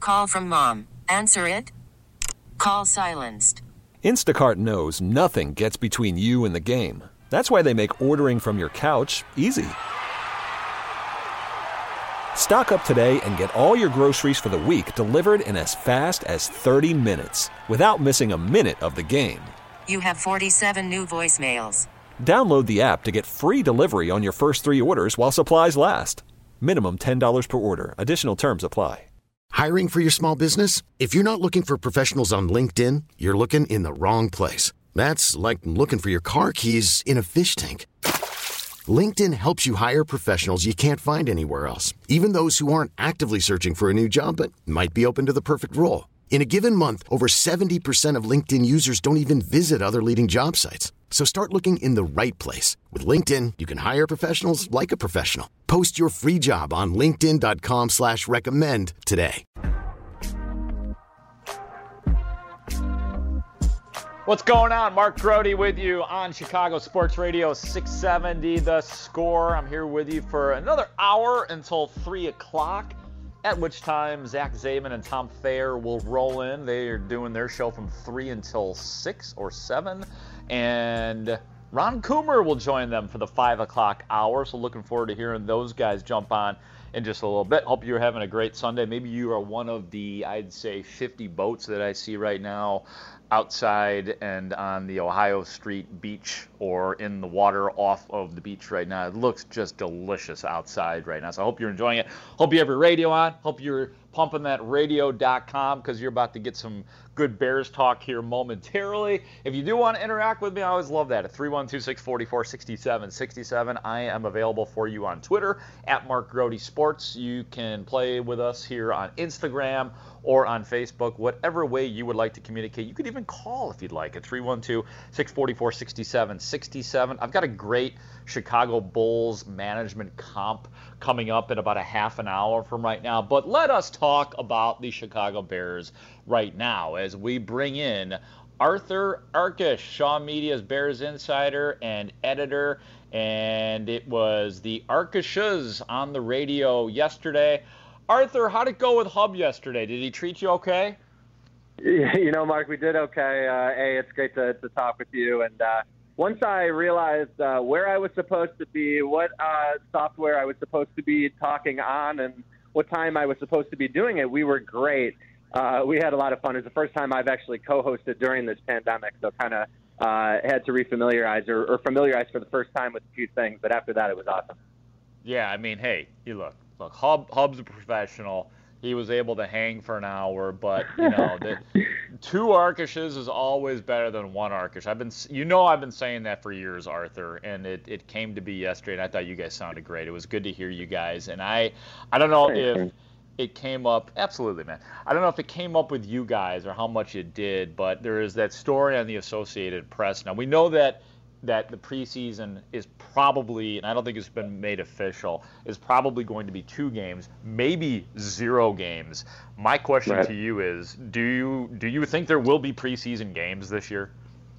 Call from mom. Answer it. Call silenced. Instacart knows nothing gets between you and the game. That's why they make ordering from your couch easy. Stock up today and get all your groceries for the week delivered in as fast as 30 minutes without missing a minute of the game. You have 47 new voicemails. Download the app to get free delivery on your first 3 orders while supplies last. Minimum $10 per order. Additional terms apply. Hiring for your small business? If you're not looking for professionals on LinkedIn, you're looking in the wrong place. That's like looking for your car keys in a fish tank. LinkedIn helps you hire professionals you can't find anywhere else, even those who aren't actively searching for a new job but might be open to the perfect role. In a given month, over 70% of LinkedIn users don't even visit other leading job sites. So start looking in the right place. With LinkedIn, you can hire professionals like a professional. Post your free job on linkedin.com/recommend today. What's going on? Mark Grote with you on Chicago Sports Radio 670 The Score. I'm here with you for another hour until 3 o'clock, at which time Zach Zaban and Tom Thayer will roll in. They are doing their show from 3 until 6 or 7. And Ron Coomer will join them for the 5 o'clock hour. So looking forward to hearing those guys jump on in just a little bit. Hope you're having a great Sunday. Maybe you are one of the, I'd say, 50 boats that I see right now outside and on the Ohio Street beach or in the water off of the beach right now. It looks just delicious outside right now. So I hope you're enjoying it. Hope you have your radio on. Hope you're pumping that radio.com because you're about to get some good Bears talk here momentarily. If you do want to interact with me, I always love that. At 312-644-6767, I am available for you on Twitter, at Mark Grote Sports. You can play with us here on Instagram or on Facebook, whatever way you would like to communicate. You could even call if you'd like at 312-644-6767. I've got a great Chicago Bulls management comp coming up in about a half an hour from right now. But let us talk about the Chicago Bears right now as we bring in Arthur Arkush, Shaw Media's Bears insider and editor. And it was the Arkushes on the radio yesterday. Arthur, how'd it go with Hub yesterday? Did he treat you okay? You know, Mark, we did okay. It's great to talk with you. And once I realized where I was supposed to be, what software I was supposed to be talking on, and what time I was supposed to be doing it, we were great. We had a lot of fun. It was the first time I've actually co-hosted during this pandemic, so kind of had to refamiliarize or familiarize for the first time with a few things. But after that, it was awesome. Yeah, I mean, hey, you look, Hub's a professional. He was able to hang for an hour, but you know, two Arkushes is always better than one Arkush. I've been saying that for years, Arthur, and it came to be yesterday. And I thought you guys sounded great. It was good to hear you guys, and I don't know if it came up. Absolutely, man. I don't know if it came up with you guys or how much it did, but there is that story on the Associated Press. Now we know that the preseason is probably, and I don't think it's been made official, is probably going to be 2 games, maybe 0 games. My question to you is, do you think there will be preseason games this year?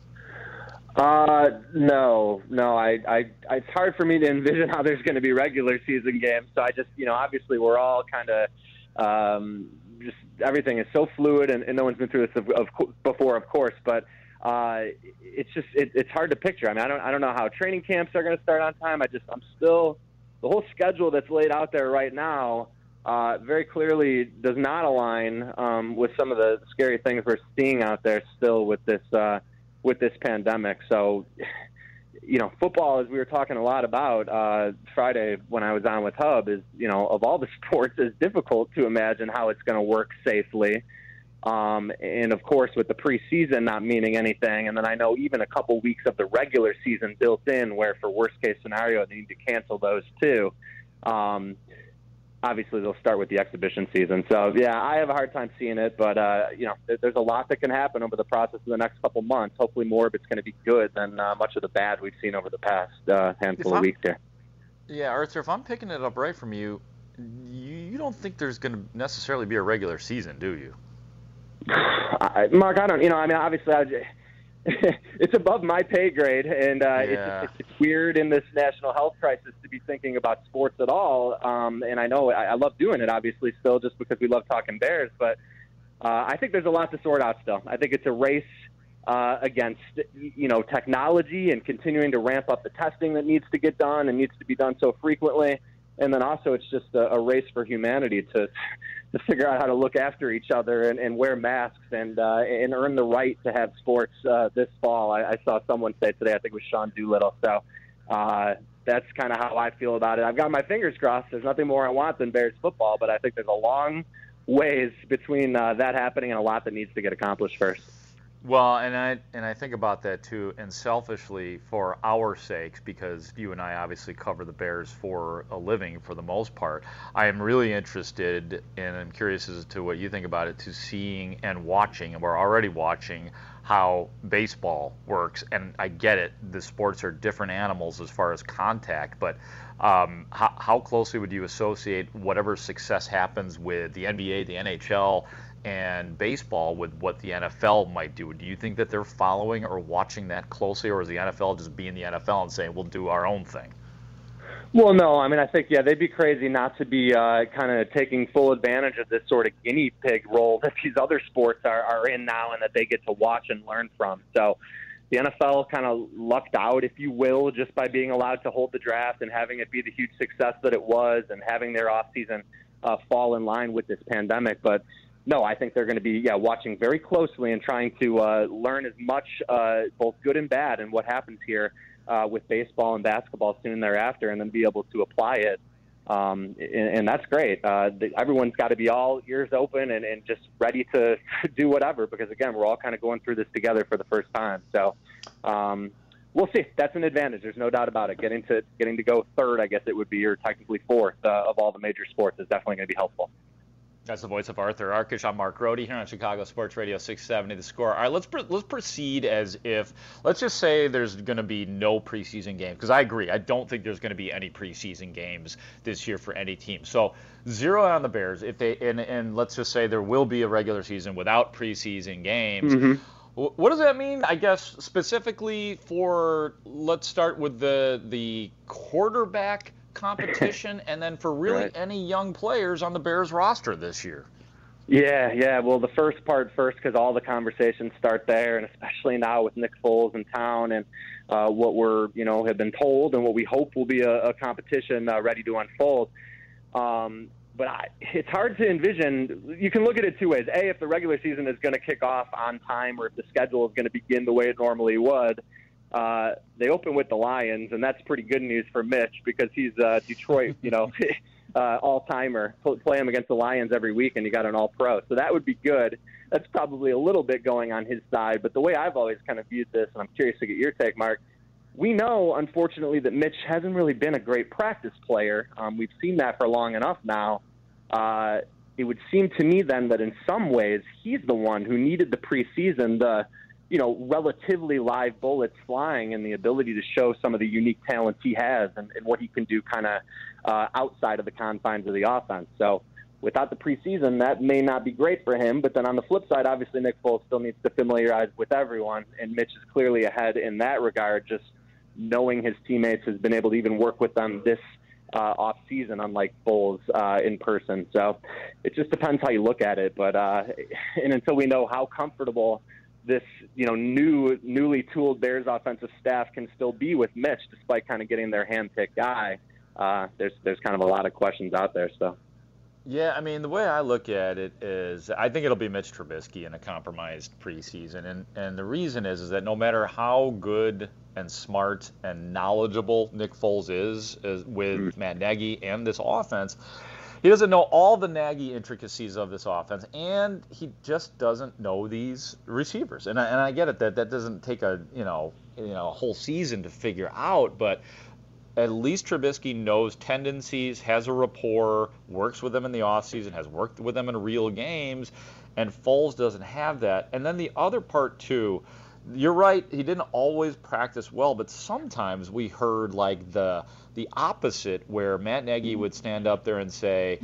No. It's hard for me to envision how there's going to be regular season games. So I just, obviously we're all kind of, just everything is so fluid, and no one's been through this before, of course, but it's hard to picture. I mean, I don't know how training camps are going to start on time. I'm still, the whole schedule that's laid out there right now very clearly does not align with some of the scary things we're seeing out there still with this pandemic. So, football, as we were talking a lot about Friday when I was on with Hub, is, of all the sports, it's difficult to imagine how it's going to work safely. And of course, with the preseason not meaning anything, and then I know even a couple weeks of the regular season built in, where for worst case scenario they need to cancel those too. Obviously, they'll start with the exhibition season. So yeah, I have a hard time seeing it, but there's a lot that can happen over the process of the next couple months. Hopefully, more of it's going to be good than much of the bad we've seen over the past handful of weeks here. Yeah, Arthur, if I'm picking it up right from you, you don't think there's going to necessarily be a regular season, do you? Mark, I don't. Obviously, it's above my pay grade, and it's weird in this national health crisis to be thinking about sports at all. And I know I love doing it, obviously, still just because we love talking Bears. But I think there's a lot to sort out still. I think it's a race against technology and continuing to ramp up the testing that needs to get done and needs to be done so frequently. And then also it's just a race for humanity to figure out how to look after each other and wear masks and earn the right to have sports this fall. I saw someone say today, I think it was Sean Doolittle. So that's kind of how I feel about it. I've got my fingers crossed. There's nothing more I want than Bears football, but I think there's a long ways between that happening and a lot that needs to get accomplished first. Well, and I think about that too, and selfishly for our sakes, because you and I obviously cover the Bears for a living for the most part, I am really interested, and I'm curious as to what you think about it, to seeing and watching, and we're already watching how baseball works, and I get it, the sports are different animals as far as contact, but how closely would you associate whatever success happens with the NBA, the NHL, and baseball with what the NFL might do? Do you think that they're following or watching that closely, or is the NFL just being the NFL and saying, we'll do our own thing? Well, no. I mean, I think, they'd be crazy not to be kind of taking full advantage of this sort of guinea pig role that these other sports are in now and that they get to watch and learn from. So the NFL kind of lucked out, if you will, just by being allowed to hold the draft and having it be the huge success that it was and having their offseason fall in line with this pandemic. But no, I think they're going to be watching very closely and trying to learn as much, both good and bad, and what happens here with baseball and basketball soon thereafter, and then be able to apply it. And that's great. Everyone's got to be all ears open and just ready to do whatever, because, again, we're all kind of going through this together for the first time. So we'll see. That's an advantage. There's no doubt about it. Getting to go third, I guess it would be, or technically fourth of all the major sports is definitely going to be helpful. That's the voice of Arthur Arkush. I'm Mark Grote here on Chicago Sports Radio 670 The Score. All right, let's proceed as if, let's just say there's going to be no preseason games, because I agree. I don't think there's going to be any preseason games this year for any team. So zero on the Bears. If they and let's just say there will be a regular season without preseason games. Mm-hmm. What does that mean, I guess, specifically for, let's start with the quarterback competition, and then for really any young players on the Bears roster this year? Yeah. Well, the first part first, because all the conversations start there, and especially now with Nick Foles in town and what we're, have been told and what we hope will be a competition ready to unfold. But it's hard to envision. You can look at it two ways. A, if the regular season is going to kick off on time, or if the schedule is going to begin the way it normally would. They open with the Lions, and that's pretty good news for Mitch, because he's Detroit, all-timer. Play him against the Lions every week, and you got an all-pro. So that would be good. That's probably a little bit going on his side. But the way I've always kind of viewed this, and I'm curious to get your take, Mark, we know, unfortunately, that Mitch hasn't really been a great practice player. We've seen that for long enough now. It would seem to me then that in some ways he's the one who needed the preseason, relatively live bullets flying, and the ability to show some of the unique talents he has and what he can do kind of outside of the confines of the offense. So without the preseason, that may not be great for him. But then on the flip side, obviously Nick Foles still needs to familiarize with everyone, and Mitch is clearly ahead in that regard, just knowing his teammates, has been able to even work with them this off season, unlike Foles in person. So it just depends how you look at it. But and until we know how comfortable this, newly tooled Bears offensive staff can still be with Mitch, despite kind of getting their hand-picked guy, there's kind of a lot of questions out there. So. Yeah, I mean, the way I look at it is I think it'll be Mitch Trubisky in a compromised preseason. And the reason is that no matter how good and smart and knowledgeable Nick Foles is with Matt Nagy and this offense, he doesn't know all the Nagy intricacies of this offense, and he just doesn't know these receivers. And I get it that doesn't take a whole season to figure out, but at least Trubisky knows tendencies, has a rapport, works with them in the offseason, has worked with them in real games, and Foles doesn't have that. And then the other part, too, you're right, he didn't always practice well, but sometimes we heard like the opposite, where Matt Nagy would stand up there and say,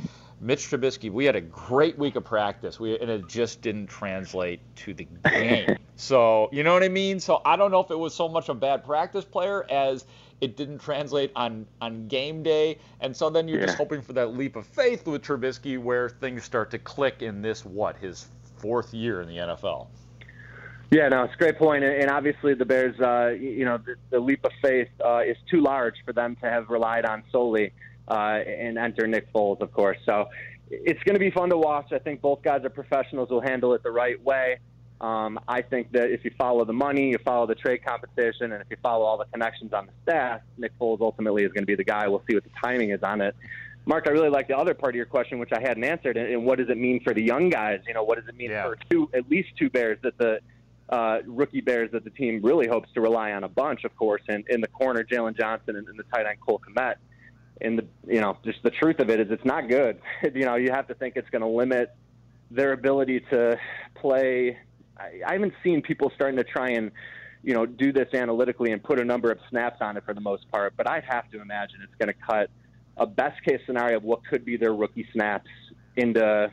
Mitch Trubisky, we had a great week of practice, and it just didn't translate to the game. So, you know what I mean? So I don't know if it was so much a bad practice player as it didn't translate on game day. And so then you're just hoping for that leap of faith with Trubisky where things start to click in this, his 4th year in the NFL. Yeah, no, it's a great point. And obviously the Bears, the leap of faith is too large for them to have relied on solely and enter Nick Foles, of course. So it's going to be fun to watch. I think both guys are professionals, will handle it the right way. I think that if you follow the money, you follow the trade compensation, and if you follow all the connections on the staff, Nick Foles ultimately is going to be the guy. We'll see what the timing is on it. Mark, I really like the other part of your question, which I hadn't answered, and what does it mean for the young guys? What does it mean for at least two Bears that the rookie Bears that the team really hopes to rely on a bunch, of course, and in the corner, Jalen Johnson, and the tight end, Cole Kmet. And just the truth of it is it's not good. You have to think it's going to limit their ability to play. I haven't seen people starting to try and, do this analytically and put a number of snaps on it for the most part, but I'd have to imagine it's going to cut a best case scenario of what could be their rookie snaps into,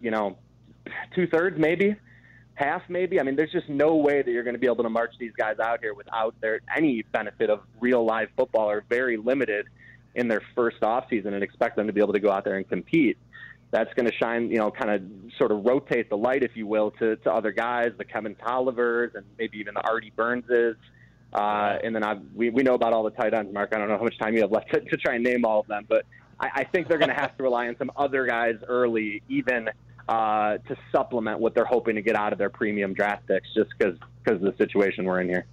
2/3 maybe, half maybe. I mean, there's just no way that you're going to be able to march these guys out here without any benefit of real live football, or very limited in their first offseason, and expect them to be able to go out there and compete. That's going to shine, kind of sort of rotate the light, if you will, to other guys, the Kevin Tollivers and maybe even the Artie Burnses. And then we know about all the tight ends, Mark. I don't know how much time you have left to try and name all of them, but I think they're going to have to rely on some other guys early, even to supplement what they're hoping to get out of their premium draft picks, just because of the situation we're in here.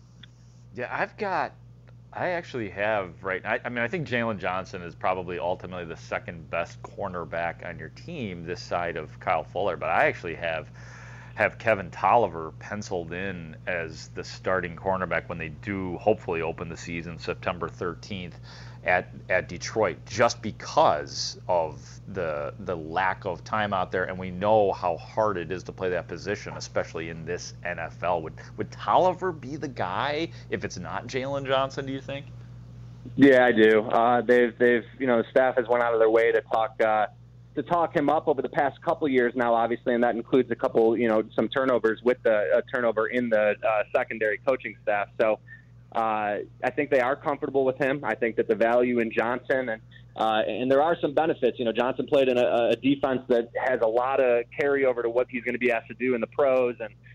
Yeah, I actually have I think Jalen Johnson is probably ultimately the second best cornerback on your team this side of Kyle Fuller, but I actually have Kevin Tolliver penciled in as the starting cornerback when they do hopefully open the season September 13th at Detroit, just because of the lack of time out there, and we know how hard it is to play that position, especially in this NFL. Would Tolliver be the guy if it's not Jalen Johnson, do you think? Yeah, I do. They've the staff has went out of their way to talk him up over the past couple years now, obviously, and that includes a couple, some turnovers with a turnover in the secondary coaching staff. So I think they are comfortable with him. I think that the value in Johnson and there are some benefits. Johnson played in a defense that has a lot of carryover to what he's going to be asked to do in the pros,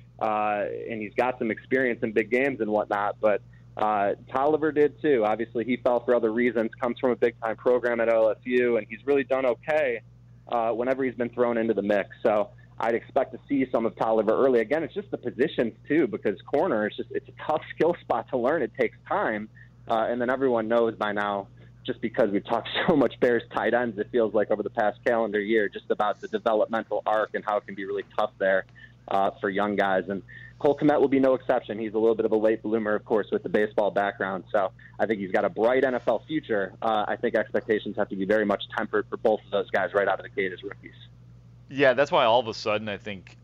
and he's got some experience in big games and whatnot. But Tolliver did too. Obviously, he fell for other reasons. Comes from a big-time program at LSU, and he's really done okay whenever he's been thrown into the mix. So I'd expect to see some of Tolliver early. Again, it's just the positions too, because corner it's a tough skill spot to learn. It takes time, and then everyone knows by now, just because we've talked so much Bears tight ends, it feels like over the past calendar year, just about the developmental arc and how it can be really tough there for young guys. And Cole Kmet will be no exception. He's a little bit of a late bloomer, of course, with the baseball background. So I think he's got a bright NFL future. I think expectations have to be very much tempered for both of those guys right out of the gate as rookies. Yeah, that's why all of a sudden I think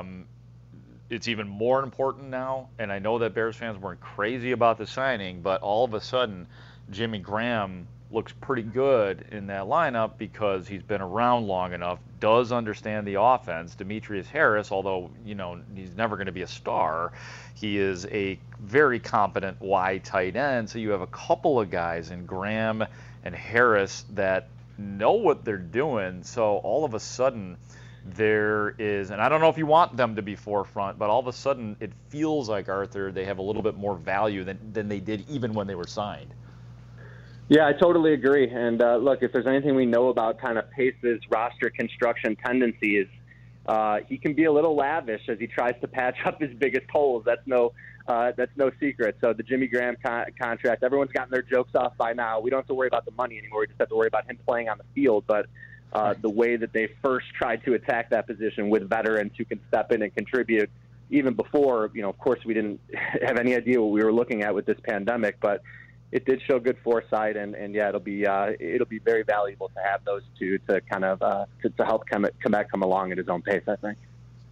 it's even more important now. And I know that Bears fans weren't crazy about the signing, but all of a sudden Jimmy Graham looks pretty good in that lineup because he's been around long enough, does understand the offense. Demetrius Harris, although, he's never going to be a star, he is a very competent wide tight end. So you have a couple of guys in Graham and Harris that know what they're doing. So all of a sudden there is, and I don't know if you want them to be forefront, but all of a sudden it feels like, Arthur, they have a little bit more value than they did even when they were signed. Yeah, I totally agree. And look, if there's anything we know about kind of Pace's roster construction tendencies, he can be a little lavish as he tries to patch up his biggest holes. That's no secret. So the Jimmy Graham contract, everyone's gotten their jokes off by now. We don't have to worry about the money anymore. We just have to worry about him playing on the field. But the way that they first tried to attack that position with veterans who can step in and contribute, even before, of course, we didn't have any idea what we were looking at with this pandemic, but it did show good foresight, and yeah, it'll be very valuable to have those two to kind of to help Kmet come along at his own pace, I think.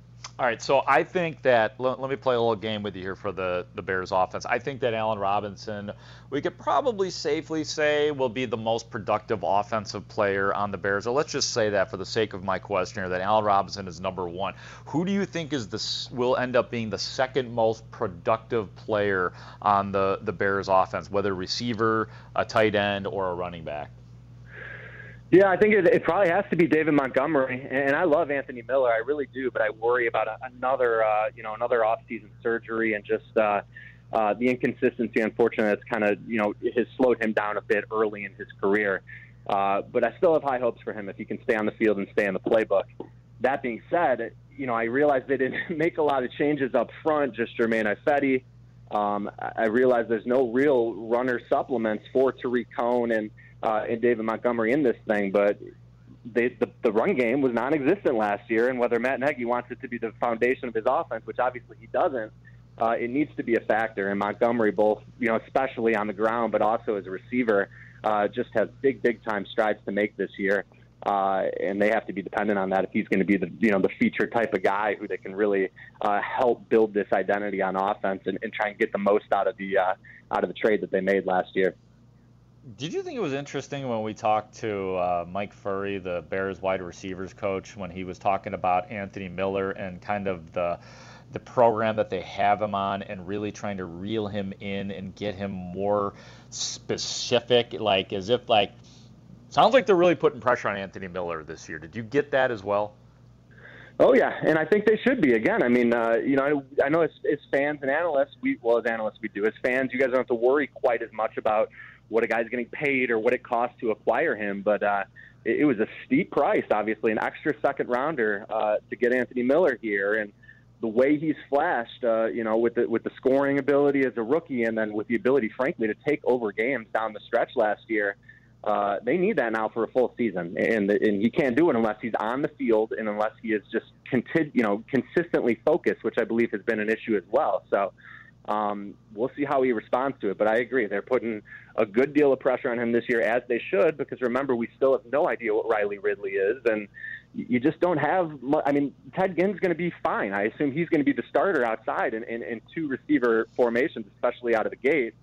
All right, so I think that let me play a little game with you here for the Bears offense. I think that Allen Robinson, we could probably safely say, will be the most productive offensive player on the Bears. So let's just say that for the sake of my question here, that Allen Robinson is number one. Who do you think will end up being the second most productive player on the Bears offense, whether receiver, a tight end, or a running back? Yeah, I think it probably has to be David Montgomery, and I love Anthony Miller, I really do, but I worry about another off-season surgery and just the inconsistency, unfortunately, that's kind of has slowed him down a bit early in his career. But I still have high hopes for him if he can stay on the field and stay in the playbook. That being said, I realize they didn't make a lot of changes up front, just Jermaine Ifedi. I realize there's no real runner supplements for Tariq Cohen and David Montgomery in this thing, but the run game was non-existent last year, and whether Matt Nagy wants it to be the foundation of his offense, which obviously he doesn't, it needs to be a factor. And Montgomery, both especially on the ground, but also as a receiver, just has big time strides to make this year, and they have to be dependent on that if he's going to be the feature type of guy who they can really help build this identity on offense and try and get the most out of the trade that they made last year. Did you think it was interesting when we talked to Mike Furry, the Bears wide receivers coach, when he was talking about Anthony Miller and kind of the program that they have him on and really trying to reel him in and get him more specific, sounds like they're really putting pressure on Anthony Miller this year. Did you get that as well? Oh, yeah, and I think they should be. Again, I mean, I know as fans and analysts, as fans, you guys don't have to worry quite as much about what a guy's getting paid or what it costs to acquire him. But it was a steep price, obviously, an extra second rounder to get Anthony Miller here. And the way he's flashed, with the scoring ability as a rookie and then with the ability, frankly, to take over games down the stretch last year, they need that now for a full season. And he can't do it unless he's on the field and unless he is just consistently focused, which I believe has been an issue as well. So we'll see how he responds to it. But I agree. They're putting a good deal of pressure on him this year, as they should, because remember, we still have no idea what Riley Ridley is. And you just don't have – I mean, Ted Ginn's going to be fine. I assume he's going to be the starter outside in two receiver formations, especially out of the gate.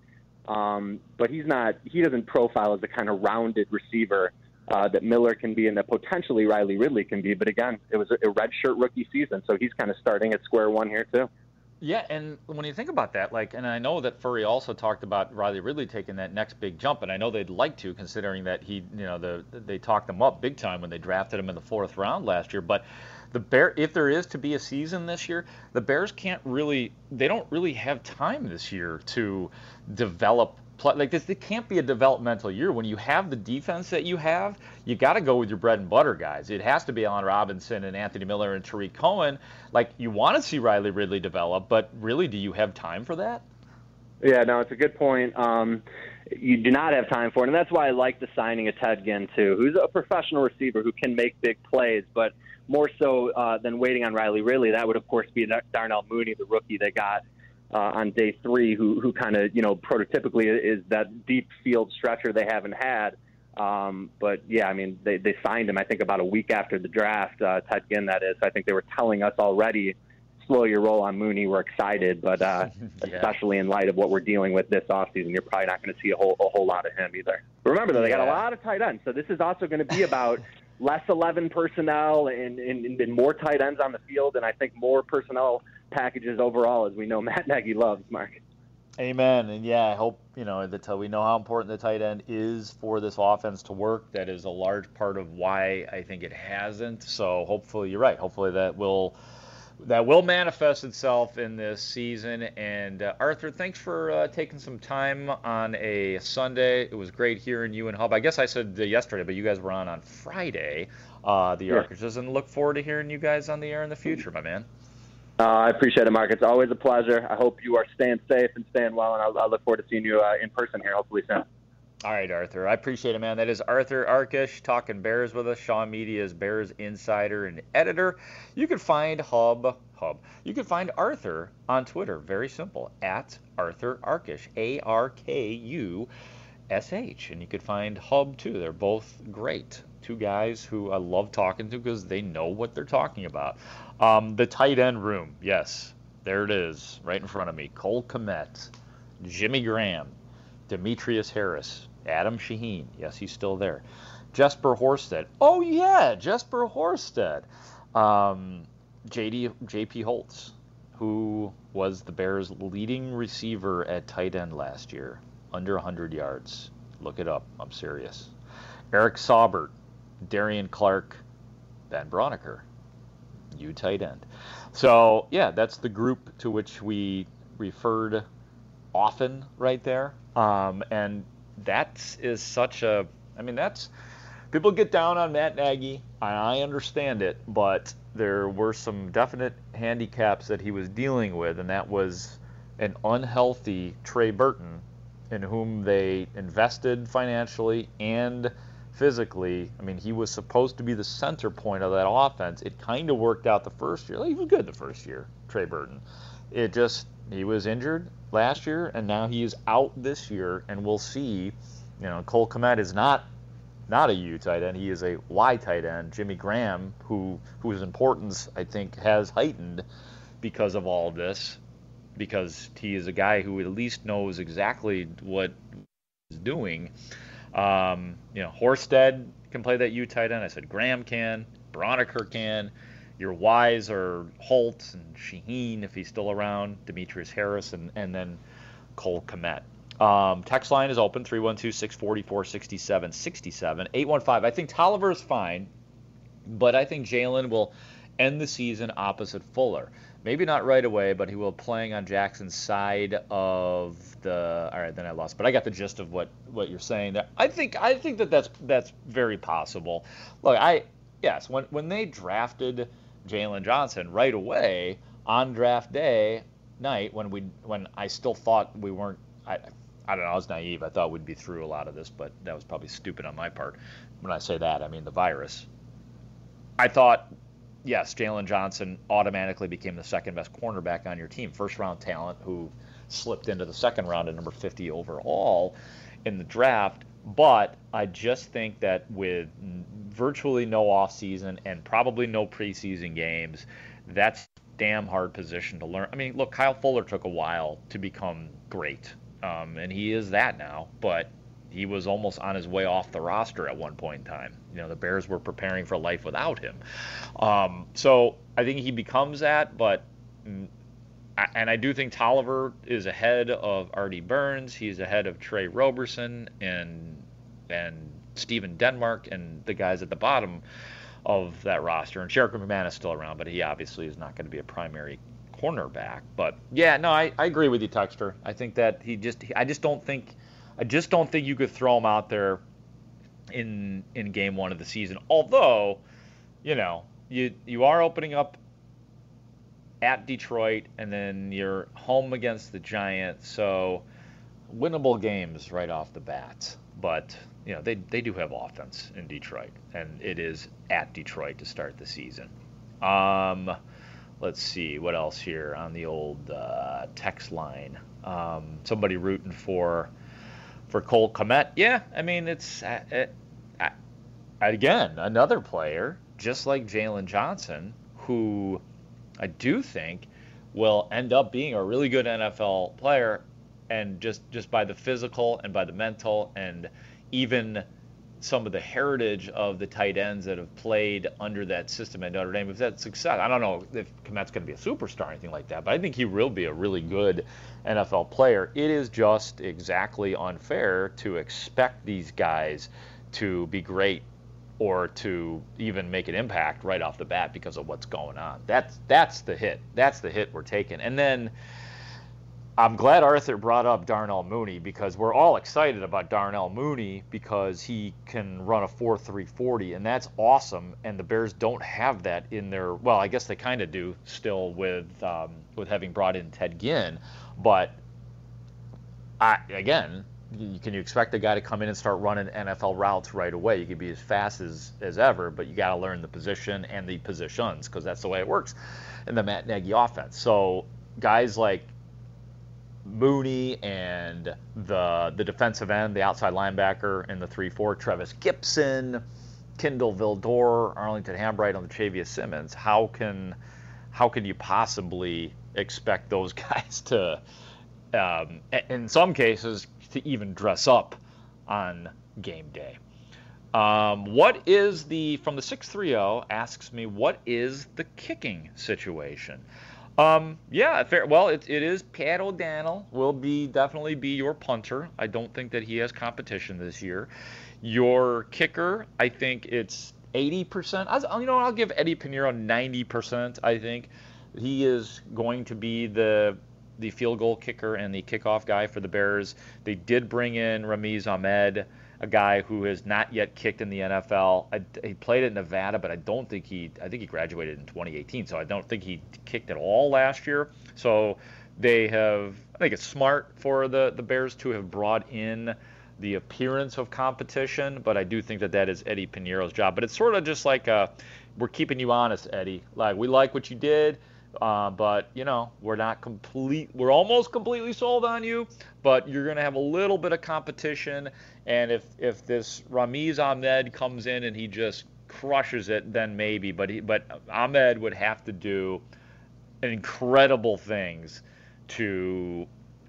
But he's not – he doesn't profile as the kind of rounded receiver that Miller can be and that potentially Riley Ridley can be. But again, it was a redshirt rookie season, so he's kind of starting at square one here too. Yeah, and when you think about that, and I know that Furry also talked about Riley Ridley taking that next big jump, and I know they'd like to, considering that they talked him up big time when they drafted him in the 4th round last year. But if there is to be a season this year, the Bears don't really have time this year to develop. It can't be a developmental year. When you have the defense that you have, you got to go with your bread and butter guys. It has to be Allen Robinson and Anthony Miller and Tariq Cohen. You want to see Riley Ridley develop, but really, do you have time for that? Yeah, no, it's a good point. You do not have time for it, and that's why I like the signing of Ted Ginn, too, who's a professional receiver who can make big plays, but more so than waiting on Riley Ridley, that would, of course, be Darnell Mooney, the rookie they got on day 3, who kind of, prototypically is that deep field stretcher they haven't had. But, yeah, I mean, they signed him, I think, about a week after the draft, Ted Ginn, that is. I think they were telling us already, slow your roll on Mooney. We're excited, but yeah. Especially in light of what we're dealing with this offseason, you're probably not going to see a whole lot of him either. But remember, though, they got a lot of tight ends, so this is also going to be about less 11 personnel and more tight ends on the field, and I think more personnel packages overall, as we know Matt Nagy loves, Mark. Amen. And yeah, I hope that we know how important the tight end is for this offense to work. That is a large part of why I think it hasn't. So hopefully you're right. Hopefully that will manifest itself in this season. And Arthur, thanks for taking some time on a Sunday. It was great hearing you and Hub. I guess I said yesterday, but you guys were on Friday, the Archers, and look forward to hearing you guys on the air in the future, my man. I appreciate it, Mark. It's always a pleasure. I hope you are staying safe and staying well, and I'll look forward to seeing you in person here hopefully soon. All right, Arthur. I appreciate it, man. That is Arthur Arkush talking Bears with us. Shaw Media's Bears insider and editor. You can find You can find Arthur on Twitter. Very simple. At Arthur Arkush. ARKUSH. And you could find Hub, too. They're both great. Two guys who I love talking to because they know what they're talking about. The tight end room, yes, there it is, right in front of me. Cole Kmet, Jimmy Graham, Demetrius Harris, Adam Shaheen, yes, he's still there. Jesper Horsted, oh yeah, Jesper Horsted. J.P. Holtz, who was the Bears' leading receiver at tight end last year, under 100 yards. Look it up, I'm serious. Eric Saubert, Darian Clark, Ben Broniker, you tight end. So, yeah, that's the group to which we referred often right there. And that is such a, I mean, that's, people get down on Matt Nagy, and I understand it, but there were some definite handicaps that he was dealing with, and that was an unhealthy Trey Burton, in whom they invested financially and physically. I mean, he was supposed to be the center point of that offense. It kind of worked out the first year. He was good the first year, Trey Burton. It just, he was injured last year, and now he is out this year, and we'll see. Cole Kmet is not a U tight end. He is a Y tight end. Jimmy Graham, whose importance I think has heightened because of all of this, because he is a guy who at least knows exactly what he's doing. Horsted can play that U tight end. I said Graham can. Broniker can. Your Ys are Holt and Shaheen if he's still around. Demetrius Harris and then Cole Kmet. Text line is open, 312-644-6767. 815. I think Tolliver is fine, but I think Jalen will end the season opposite Fuller. Maybe not right away, but he will playing on Jackson's side of the. All right, then I lost, but I got the gist of what you're saying there. I think that's very possible. Look, when they drafted Jalen Johnson right away on draft day night, when I still thought we weren't. I don't know, I was naive. I thought we'd be through a lot of this, but that was probably stupid on my part. When I say that, I mean the virus. I thought, yes, Jalen Johnson automatically became the second best cornerback on your team. First round talent who slipped into the second round at number 50 overall in the draft. But I just think that with virtually no offseason and probably no preseason games, that's a damn hard position to learn. I mean, look, Kyle Fuller took a while to become great. And he is that now, but he was almost on his way off the roster at one point in time. The Bears were preparing for life without him. So I think he becomes that, and I do think Tolliver is ahead of Artie Burns. He's ahead of Trey Roberson and Steven Denmark and the guys at the bottom of that roster. And Sherrick McMahon is still around, but he obviously is not going to be a primary cornerback. But yeah, no, I agree with you, Texter. I think that I just don't think you could throw him out there in game one of the season. Although, you are opening up at Detroit and then you're home against the Giants, so winnable games right off the bat. But they do have offense in Detroit, and it is at Detroit to start the season. Let's see, what else here on the old text line. Somebody rooting for Cole Kmet. Yeah, I mean, it's, again, another player, just like Jalen Johnson, who I do think will end up being a really good NFL player, and just by the physical and by the mental and even some of the heritage of the tight ends that have played under that system at Notre Dame. If that's success, I don't know if Kmet's going to be a superstar or anything like that, but I think he will be a really good NFL player. It is just exactly unfair to expect these guys to be great or to even make an impact right off the bat because of what's going on. That's the hit. That's the hit we're taking. And then I'm glad Arthur brought up Darnell Mooney, because we're all excited about Darnell Mooney because he can run a 4.3 40, and that's awesome. And the Bears don't have that in their, well, I guess they kind of do still with having brought in Ted Ginn. But again, can you expect a guy to come in and start running NFL routes right away? You could be as fast as ever, but you got to learn the position and the positions, because that's the way it works in the Matt Nagy offense. So guys like Mooney and the defensive end, the outside linebacker in the 3-4, Trevis Gibson, Kindle Vildor, Arlington Hambright, and Latavius Simmons, how can you possibly expect those guys to, in some cases, to even dress up on game day? What is from the 630 asks me, what is the kicking situation? Yeah, fair. Well, it is Pat O'Donnell will definitely be your punter. I don't think that he has competition this year. Your kicker, I think it's 80%. I'll give Eddie Pinheiro 90%. I think he is going to be the field goal kicker and the kickoff guy for the Bears. They did bring in Ramiz Ahmed, a guy who has not yet kicked in the NFL. He played at Nevada, but I think he graduated in 2018, so I don't think he kicked at all last year. So I think it's smart for the Bears to have brought in the appearance of competition, but I do think that is Eddie Pinheiro's job. But it's sort of just like we're keeping you honest, Eddie. Like, we like what you did, but we're almost completely sold on you, but you're going to have a little bit of competition. And if this Ramiz Ahmed comes in and he just crushes it, then maybe. But Ahmed would have to do incredible things to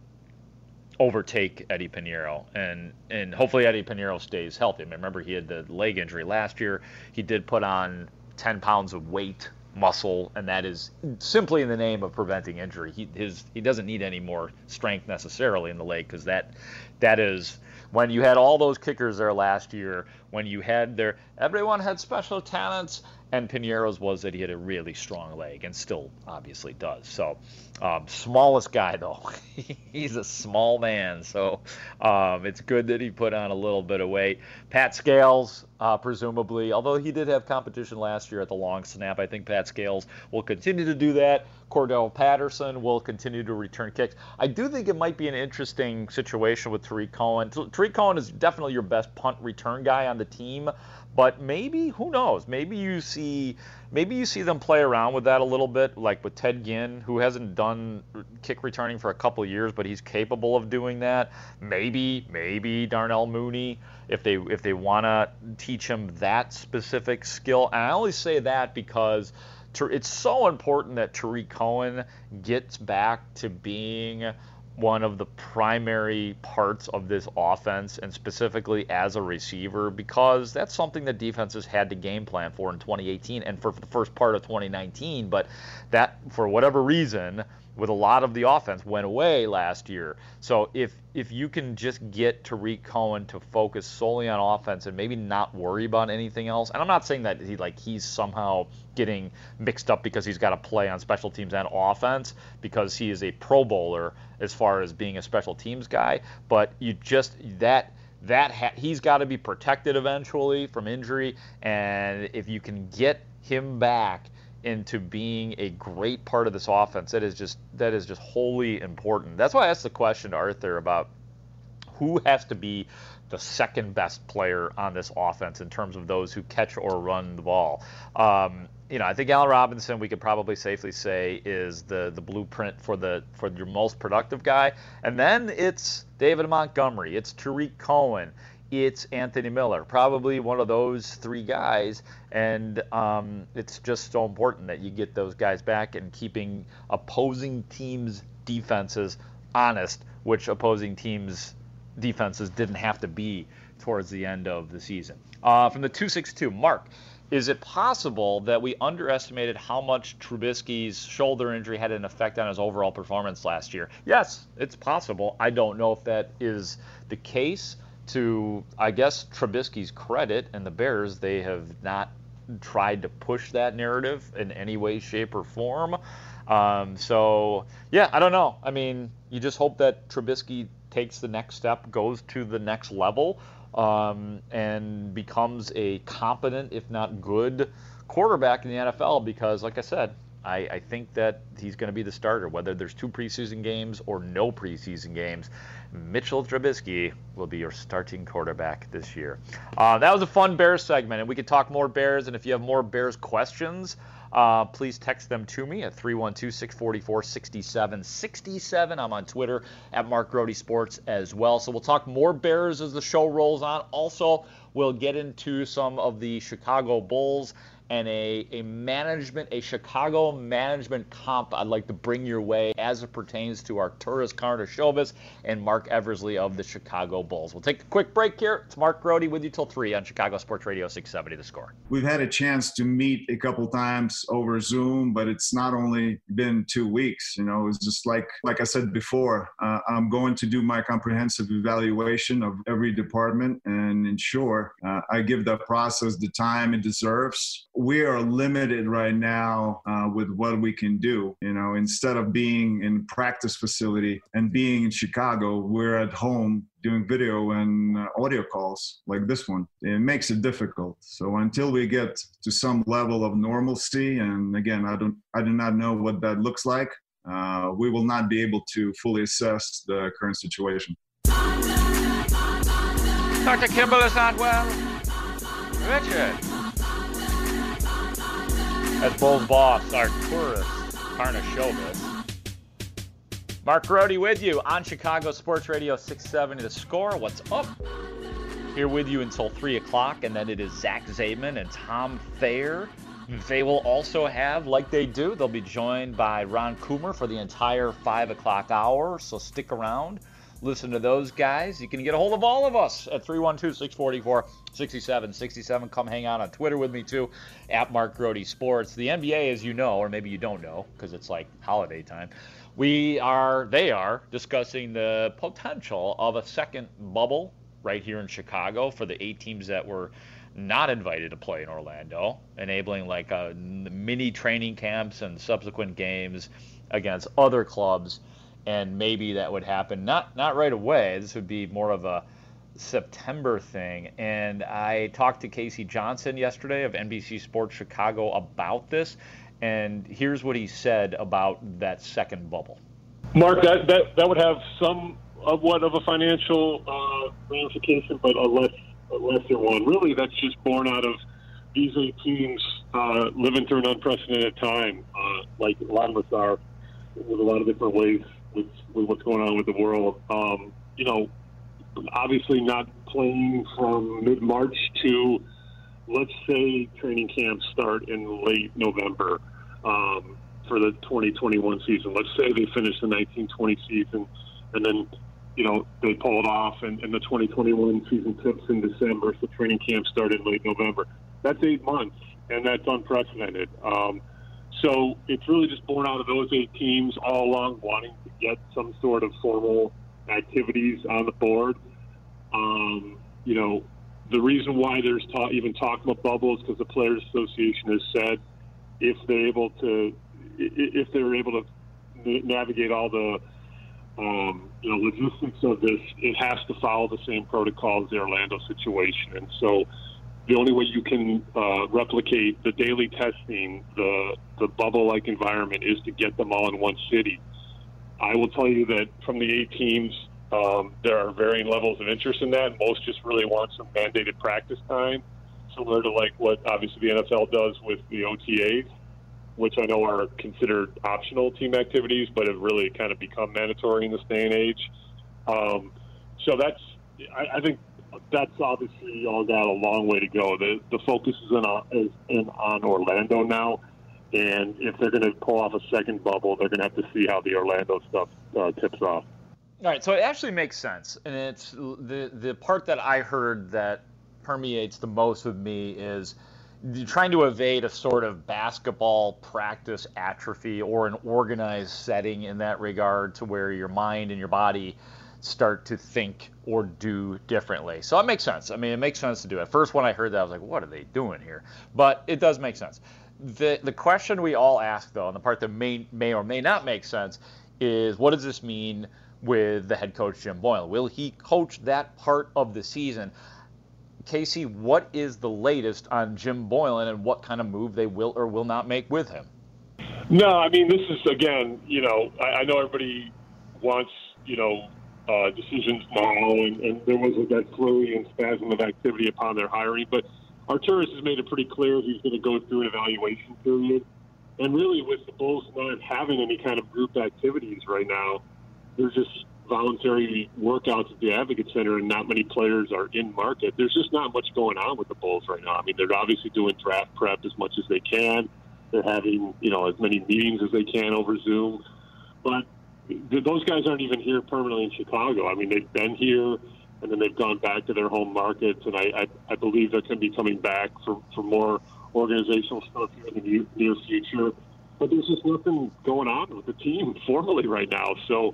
overtake Eddie Pinheiro, and hopefully Eddie Pinheiro stays healthy. I mean, remember, he had the leg injury last year. He did put on 10 pounds of weight, muscle, and that is simply in the name of preventing injury. He doesn't need any more strength necessarily in the leg, because that is when you had all those kickers there last year, when you had everyone had special talents, and Pinheiro's was that he had a really strong leg, and still obviously does. So, smallest guy though. He's a small man, so it's good that he put on a little bit of weight. Pat Scales, presumably, although he did have competition last year at the long snap, I think Pat Scales will continue to do that. Cordell Patterson will continue to return kicks. I do think it might be an interesting situation with Tariq Cohen. Tariq Cohen is definitely your best punt return guy on the team, but maybe, who knows, maybe you see them play around with that a little bit, like with Ted Ginn, who hasn't done kick returning for a couple of years, but he's capable of doing that. Maybe Darnell Mooney, if they want to teach him that specific skill. And I only say that because it's so important that Tariq Cohen gets back to being one of the primary parts of this offense, and specifically as a receiver, because that's something that defenses had to game plan for in 2018 and for the first part of 2019, but that, for whatever reason, with a lot of the offense, went away last year. So if you can just get Tariq Cohen to focus solely on offense and maybe not worry about anything else, and I'm not saying that he's somehow getting mixed up because he's got to play on special teams and offense, because he is a Pro Bowler as far as being a special teams guy, but you just he's got to be protected eventually from injury, and if you can get him back into being a great part of this offense, that is just wholly important. That's why I asked the question to Arthur about who has to be the second best player on this offense in terms of those who catch or run the ball. I think Allen Robinson, we could probably safely say, is the blueprint for your most productive guy. And then it's David Montgomery, it's Tariq Cohen, it's Anthony Miller, probably one of those three guys. And it's just so important that you get those guys back and keeping opposing teams' defenses honest, which opposing teams' defenses didn't have to be towards the end of the season. From the 262, Mark, is it possible that we underestimated how much Trubisky's shoulder injury had an effect on his overall performance last year? Yes, it's possible. I don't know if that is the case. To, I guess, Trubisky's credit and the Bears, they have not tried to push that narrative in any way, shape, or form. So, yeah, I don't know. I mean, you just hope that Trubisky takes the next step, goes to the next level, and becomes a competent, if not good, quarterback in the NFL, because, like I said, I think that he's going to be the starter, whether there's 2 preseason games or no preseason games. Mitchell Trubisky will be your starting quarterback this year. That was a fun Bears segment, and we could talk more Bears, and if you have more Bears questions, please text them to me at 312-644-6767. I'm on Twitter at Mark Grote Sports as well. So we'll talk more Bears as the show rolls on. Also, We'll get into some of the Chicago Bulls and a Chicago management comp I'd like to bring your way as it pertains to Arturas Karnisovas and Mark Eversley of the Chicago Bulls. We'll take a quick break here. It's Mark Grote with you till 3 on Chicago Sports Radio 670 The Score. We've had a chance to meet a couple times over Zoom, but it's not only been 2 weeks. You know, it's just like I said before, I'm going to do my comprehensive evaluation of every department and ensure I give that process the time it deserves. We are limited right now with what we can do. You know, instead of being in practice facility and being in Chicago, we're at home doing video and audio calls like this one. It makes it difficult. So until we get to some level of normalcy, and again, I do not know what that looks like, we will not be able to fully assess the current situation. Dr. Kimball is not well. Richard. That's Bulls boss, Arturas Karnisovas. Mark Grote with you on Chicago Sports Radio 670 The Score. What's up? Here with you until 3 o'clock, and then it is Zach Zaidman and Tom Thayer. They will also have, like they do, they'll be joined by Ron Coomer for the entire 5 o'clock hour, so stick around. Listen to those guys. You can get a hold of all of us at 312-644-6767. Come hang out on Twitter with me, too, at Mark Grote Sports. The NBA, as you know, or maybe you don't know, because it's like holiday time, they are discussing the potential of a second bubble right here in Chicago for the 8 teams that were not invited to play in Orlando, enabling like a mini training camps and subsequent games against other clubs. And maybe that would happen, not right away. This would be more of a September thing. And I talked to Casey Johnson yesterday of NBC Sports Chicago about this. And here's what he said about that second bubble. Mark, that would have somewhat of a financial ramification, but a lesser one. Really, that's just born out of these 8 teams living through an unprecedented time, like a lot of us are, with a lot of different ways with what's going on with the world. You know, obviously not playing from mid-March to, let's say, training camps start in late November for the 2021 season. Let's say they finish the 1920 season, and then, you know, they pull it off, and the 2021 season tips in December, so training camp started in late November. That's 8 months, and that's unprecedented. So it's really just born out of those 8 teams all along wanting to get some sort of formal activities on the board. You know, the reason why there's even talk about bubbles because the Players Association has said if they're able to navigate all the logistics of this, it has to follow the same protocol as the Orlando situation, and so the only way you can replicate the daily testing, the bubble-like environment, is to get them all in one city. I will tell you that from the 8 teams, there are varying levels of interest in that. Most just really want some mandated practice time, similar to like what obviously the NFL does with the OTAs, which I know are considered optional team activities, but have really kind of become mandatory in this day and age. So I think that's obviously all got a long way to go. The focus is on Orlando now, and if they're going to pull off a second bubble, they're going to have to see how the Orlando stuff tips off. All right, so it actually makes sense, and it's the part that I heard that permeates the most with me is trying to evade a sort of basketball practice atrophy or an organized setting in that regard, to where your mind and your body start to think or do differently. So it makes sense. I mean, it makes sense to do it. First, when I heard that, I was like, what are they doing here? But it does make sense. The question we all ask, though, and the part that may or may not make sense, is what does this mean with the head coach, Jim Boylen? Will he coach that part of the season? Casey, what is the latest on Jim Boylen and what kind of move they will or will not make with him? No, I mean, this is, again, you know, I know everybody wants, you know, decisions now, and there was that flurry and spasm of activity upon their hiring, but Arturas has made it pretty clear he's going to go through an evaluation period. And really, with the Bulls not having any kind of group activities right now, they're just voluntary workouts at the Advocate Center and not many players are in market, there's just not much going on with the Bulls right now. I mean, they're obviously doing draft prep as much as they can. They're having, as many meetings as they can over Zoom. But those guys aren't even here permanently in Chicago. I mean, they've been here, and then they've gone back to their home markets, and I believe they're going to be coming back for more organizational stuff here in the near future. But there's just nothing going on with the team formally right now. So,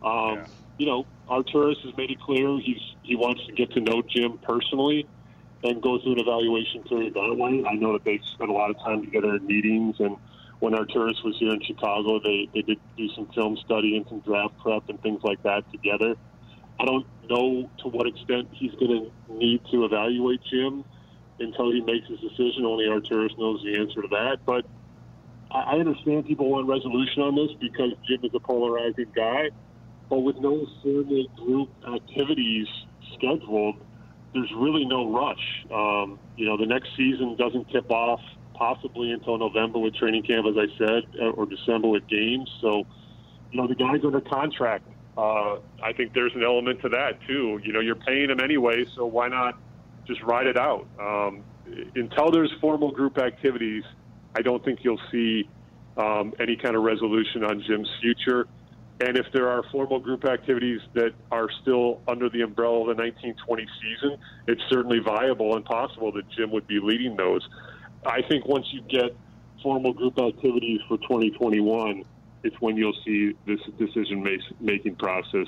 Arturas has made it clear he wants to get to know Jim personally and go through an evaluation period that way. I know that they spent a lot of time together in meetings, and when Arturas was here in Chicago, they did do some film study and some draft prep and things like that together. I don't know to what extent he's going to need to evaluate Jim until he makes his decision. Only Arturas knows the answer to that. But I understand people want resolution on this because Jim is a polarizing guy. But with no formal group activities scheduled, there's really no rush. The next season doesn't tip off possibly until November with training camp, as I said, or December with games. So, the guy's under contract. I think there's an element to that, too. You're paying him anyway, so why not just ride it out? Until there's formal group activities, I don't think you'll see any kind of resolution on Jim's future. And if there are formal group activities that are still under the umbrella of the 1920 season, it's certainly viable and possible that Jim would be leading those. I think once you get formal group activities for 2021, it's when you'll see this decision-making process,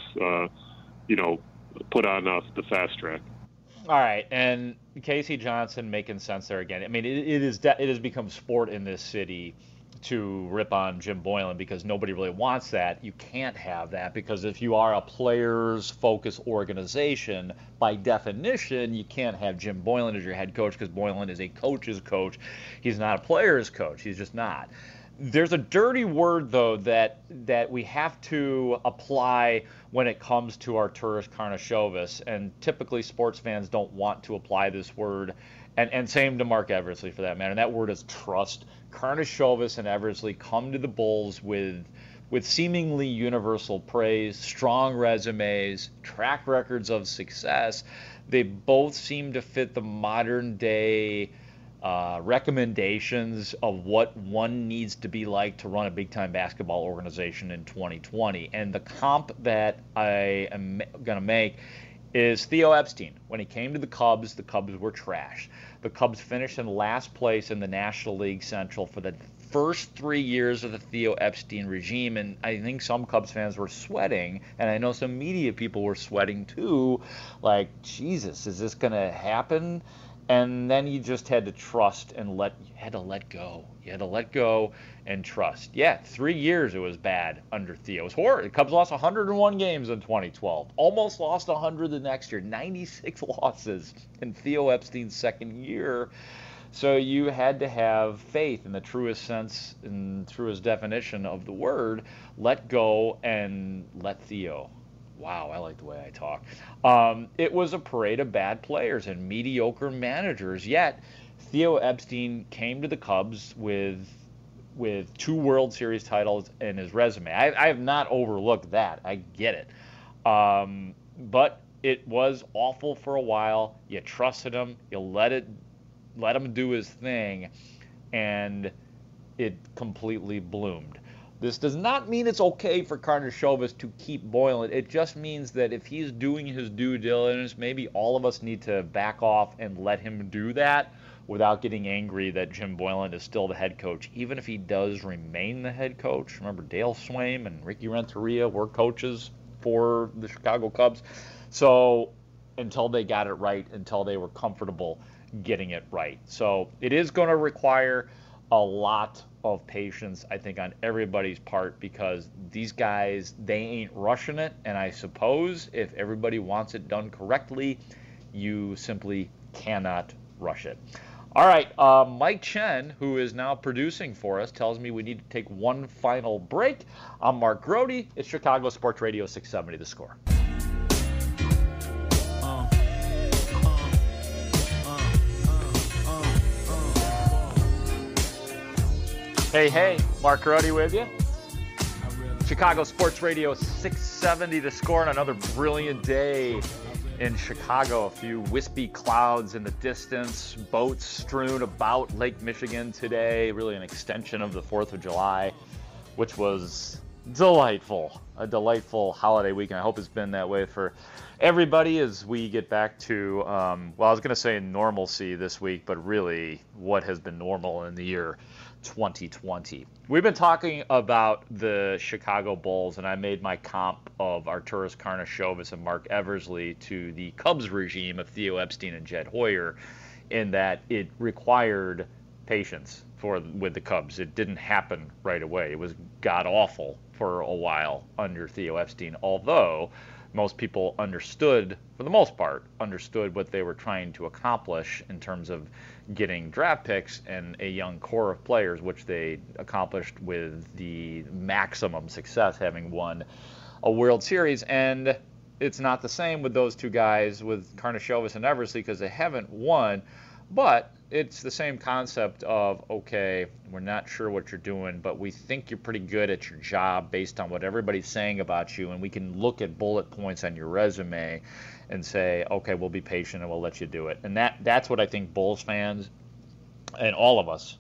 put on the fast track. All right, and Casey Johnson making sense there again. I mean, it has become sport in this city to rip on Jim Boylen because nobody really wants that. You can't have that because if you are a players-focused organization, by definition, you can't have Jim Boylen as your head coach because Boylen is a coach's coach. He's not a player's coach. He's just not. There's a dirty word, though, that we have to apply when it comes to Arturas Karnisovas, and typically sports fans don't want to apply this word, and same to Mark Eversley for that matter, and that word is trust. Karnisovas and Eversley come to the Bulls with seemingly universal praise, strong resumes, track records of success. They both seem to fit the modern day recommendations of what one needs to be like to run a big-time basketball organization in 2020. And the comp that I am going to make is Theo Epstein. When he came to the Cubs were trash. The Cubs finished in last place in the National League Central for the first 3 years of the Theo Epstein regime, and I think some Cubs fans were sweating, and I know some media people were sweating too, like, Jesus, is this going to happen? And then you just had to trust and let go. You had to let go and trust. Yeah, 3 years it was bad under Theo. It was horrible. The Cubs lost 101 games in 2012. Almost lost 100 the next year. 96 losses in Theo Epstein's second year. So you had to have faith in the truest sense and truest definition of the word. Let go and let Theo. Wow, I like the way I talk. It was a parade of bad players and mediocre managers, yet Theo Epstein came to the Cubs with 2 World Series titles in his resume. I have not overlooked that. I get it. But it was awful for a while. You trusted him. You let him do his thing, and it completely bloomed. This does not mean it's okay for Karnisovas to keep Boylen. It just means that if he's doing his due diligence, maybe all of us need to back off and let him do that without getting angry that Jim Boylen is still the head coach, even if he does remain the head coach. Remember, Dale Swaim and Ricky Renteria were coaches for the Chicago Cubs. So until they got it right, until they were comfortable getting it right. So it is going to require a lot of patience, I think, on everybody's part, because these guys, they ain't rushing it, and I suppose if everybody wants it done correctly, you simply cannot rush it. All right, Mike Chen, who is now producing for us, tells me we need to take one final break. I'm Mark Grody. It's Chicago Sports Radio 670 The Score. Hey, Mark Grody with you. Chicago Sports Radio 670 The Score on another brilliant day in Chicago. A few wispy clouds in the distance, boats strewn about Lake Michigan today. Really an extension of the 4th of July, which was delightful. A delightful holiday weekend. I hope it's been that way for everybody as we get back to, I was going to say normalcy this week, but really what has been normal in the year 2020. We've been talking about the Chicago Bulls, and I made my comp of Arturas Karnisovas and Mark Eversley to the Cubs regime of Theo Epstein and Jed Hoyer, in that it required patience with the Cubs. It didn't happen right away. It was god-awful for a while under Theo Epstein, although most people understood, for the most part, what they were trying to accomplish in terms of getting draft picks and a young core of players, which they accomplished with the maximum success, having won a World Series. And it's not the same with those two guys, with Karnisovas and Eversley, because they haven't won, but it's the same concept of, okay, we're not sure what you're doing, but we think you're pretty good at your job based on what everybody's saying about you, and we can look at bullet points on your resume and say, okay, we'll be patient and we'll let you do it. And that's what I think Bulls fans and all of us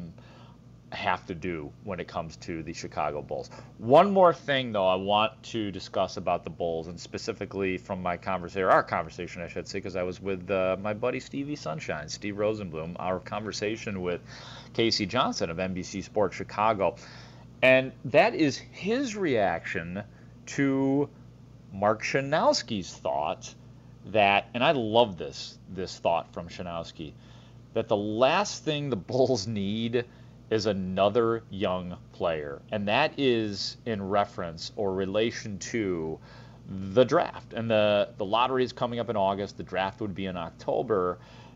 have to do when it comes to the Chicago Bulls. One more thing, though, I want to discuss about the Bulls, and specifically from our conversation, I should say, because I was with my buddy Stevie Sunshine, Steve Rosenblum, our conversation with Casey Johnson of NBC Sports Chicago. And that is his reaction to Mark Schanowski's thought that, and I love this thought from Schanowski, that the last thing the Bulls need is another young player. And that is in reference or relation to the draft. And the lottery is coming up in August. The draft would be in October,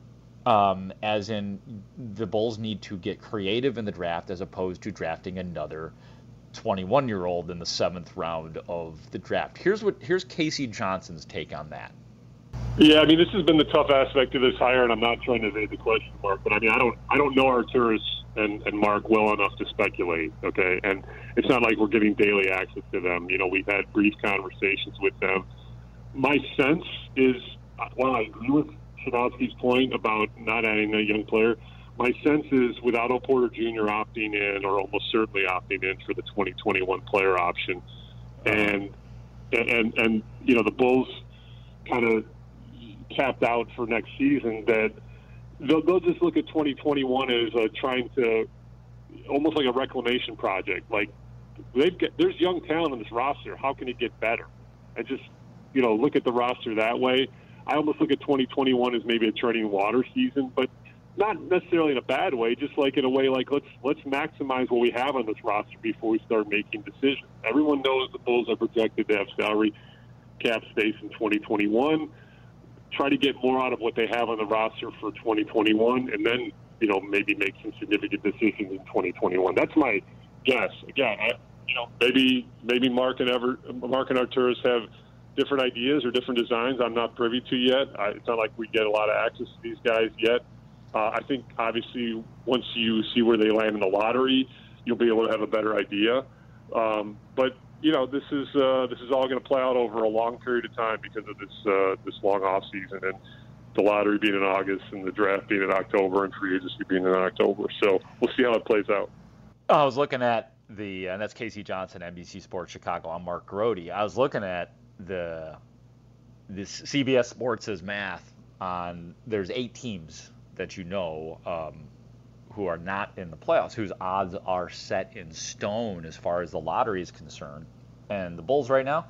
as in the Bulls need to get creative in the draft as opposed to drafting another 21-year-old in the 7th round of the draft. Here's Casey Johnson's take on that. Yeah, I mean, this has been the tough aspect of this hire, and I'm not trying to evade the question, Mark, but I mean, I don't know Arturas and Mark well enough to speculate, okay? And it's not like we're getting daily access to them. You know, we've had brief conversations with them. My sense is, while I agree with Schanowski's point about not adding a young player, my sense is with Otto Porter Jr. opting in, or almost certainly opting in for the 2021 player option, and you know, the Bulls kind of capped out for next season, that they'll just look at 2021 as trying to, almost like a reclamation project. Like, there's young talent on this roster. How can it get better? And just, you know, look at the roster that way. I almost look at 2021 as maybe a treading water season, but not necessarily in a bad way, just like in a way like let's maximize what we have on this roster before we start making decisions. Everyone knows the Bulls are projected to have salary cap space in 2021. Try to get more out of what they have on the roster for 2021, and then, you know, maybe make some significant decisions in 2021. That's my guess. Again, maybe Mark and Arturas have different ideas or different designs I'm not privy to yet. It's not like we get a lot of access to these guys yet. I think, obviously, once you see where they land in the lottery, you'll be able to have a better idea. But you know, this is all going to play out over a long period of time because of this long off season, and the lottery being in August and the draft being in October and free agency being in October. So we'll see how it plays out. I was looking at and that's Casey Johnson, NBC Sports Chicago. I'm Mark Grody. I was looking at this CBS Sports' math on, there's 8 teams that you know who are not in the playoffs, whose odds are set in stone as far as the lottery is concerned. And the Bulls right now,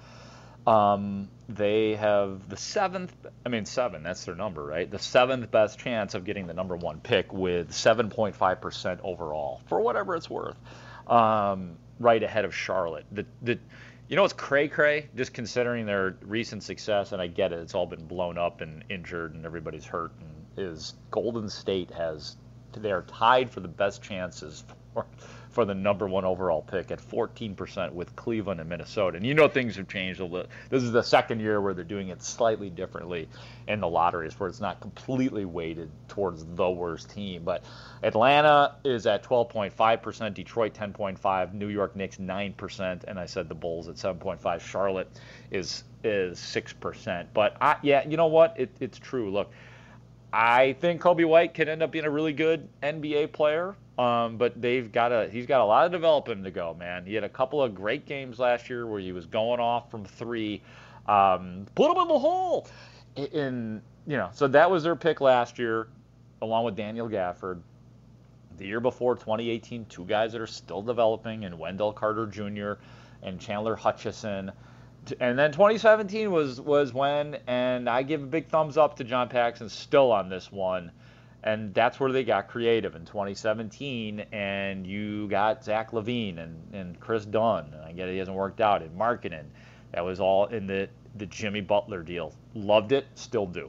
they have the 7, that's their number, right? The 7th best chance of getting the number 1 pick with 7.5% overall, for whatever it's worth, right ahead of Charlotte. You know what's cray-cray, just considering their recent success, and I get it, it's all been blown up and injured and everybody's hurt, and is Golden State they are tied for the best chances for the number 1 overall pick at 14% with Cleveland and Minnesota. And things have changed a little. This is the second year where they're doing it slightly differently in the lotteries, where it's not completely weighted towards the worst team. But Atlanta is at 12.5%, Detroit 10.5%, New York Knicks 9%, and I said the Bulls at 7.5%. Charlotte is 6%. But you know what? It's true. Look, I think Kobe White could end up being a really good NBA player. But he's got a lot of developing to go, man. He had a couple of great games last year where he was going off from 3, put him in the hole. So that was their pick last year, along with Daniel Gafford. The year before, 2018, 2 guys that are still developing, and Wendell Carter Jr. and Chandler Hutchison. And then 2017 was when, and I give a big thumbs up to John Paxson still on this one. And that's where they got creative in 2017, and you got Zach LaVine and Chris Dunn. And I get he hasn't worked out in Markkanen. That was all in the Jimmy Butler deal. Loved it, still do.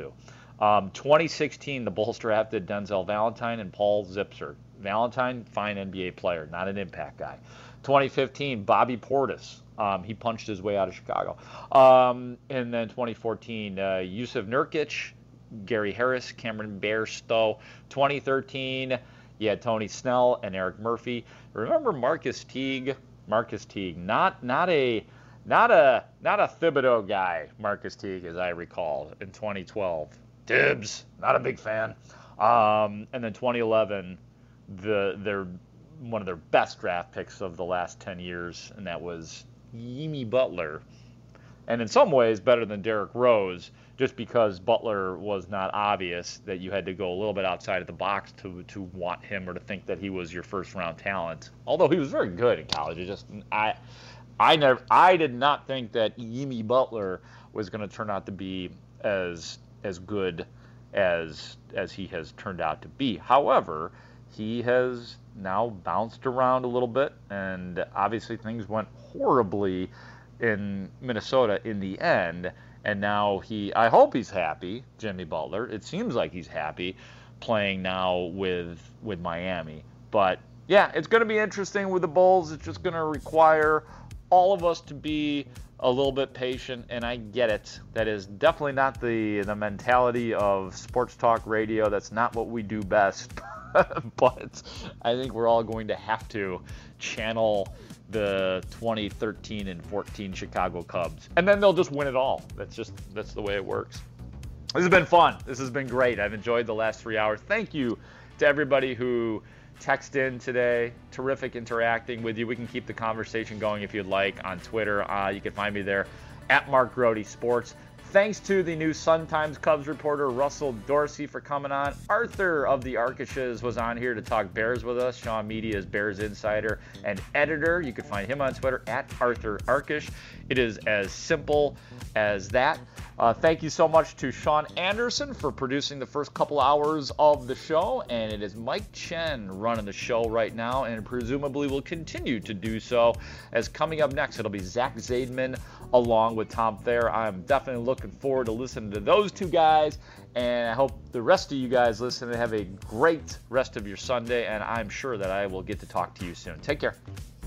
2016, the Bulls drafted Denzel Valentine and Paul Zipser. Valentine, fine NBA player, not an impact guy. 2015, Bobby Portis. He punched his way out of Chicago. And then 2014, Yusuf Nurkic, Gary Harris, Cameron Bairstow. 2013, you had Tony Snell and Eric Murphy. Remember Marcus Teague? Marcus Teague, not a Thibodeau guy. Marcus Teague, as I recall, in 2012. Dibs, not a big fan. And then 2011, they're one of their best draft picks of the last 10 years, and that was Jimmy Butler. And in some ways better than Derrick Rose, just because Butler was not obvious that you had to go a little bit outside of the box to want him or to think that he was your first-round talent. Although he was very good in college. It just I did not think that Jimmy Butler was going to turn out to be as good as he has turned out to be. However, he has now bounced around a little bit, and obviously things went horribly in Minnesota in the end. And now I hope he's happy, Jimmy Butler. It seems like he's happy playing now with Miami. But yeah, it's going to be interesting with the Bulls. It's just going to require all of us to be a little bit patient, and I get it. That is definitely not the mentality of sports talk radio. That's not what we do best. But I think we're all going to have to channel the 2013 and 14 Chicago Cubs, and then they'll just win it all. That's the way it works. This has been fun. This has been great. I've enjoyed the last 3 hours. Thank you to everybody who texted in today. Terrific interacting with you. We can keep the conversation going if you'd like on Twitter. You can find me there at Mark Grote Sports. Thanks to the new Sun-Times Cubs reporter, Russell Dorsey, for coming on. Arthur of the Arkishes was on here to talk Bears with us. Sean Media is Bears insider and editor. You can find him on Twitter at Arthur Arkish. It is as simple as that. Thank you so much to Sean Anderson for producing the first couple hours of the show. And it is Mike Chen running the show right now, and presumably will continue to do so, as coming up next, it'll be Zach Zaidman along with Tom Thayer. I'm definitely looking forward to listening to those two guys, and I hope the rest of you guys listen and have a great rest of your Sunday, and I'm sure that I will get to talk to you soon. Take care.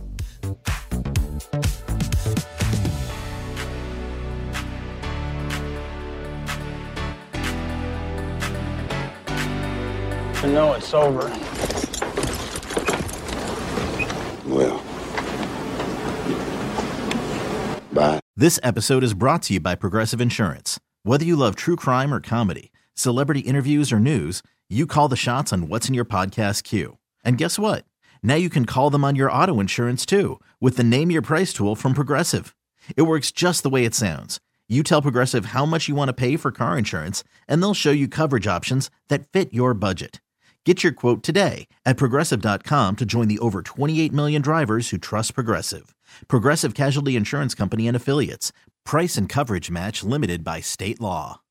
I know it's over. Well, bye. This episode is brought to you by Progressive Insurance. Whether you love true crime or comedy, celebrity interviews or news, you call the shots on what's in your podcast queue. And guess what? Now you can call them on your auto insurance too, with the Name Your Price tool from Progressive. It works just the way it sounds. You tell Progressive how much you want to pay for car insurance, and they'll show you coverage options that fit your budget. Get your quote today at Progressive.com to join the over 28 million drivers who trust Progressive. Progressive Casualty Insurance Company and Affiliates. Price and coverage match limited by state law.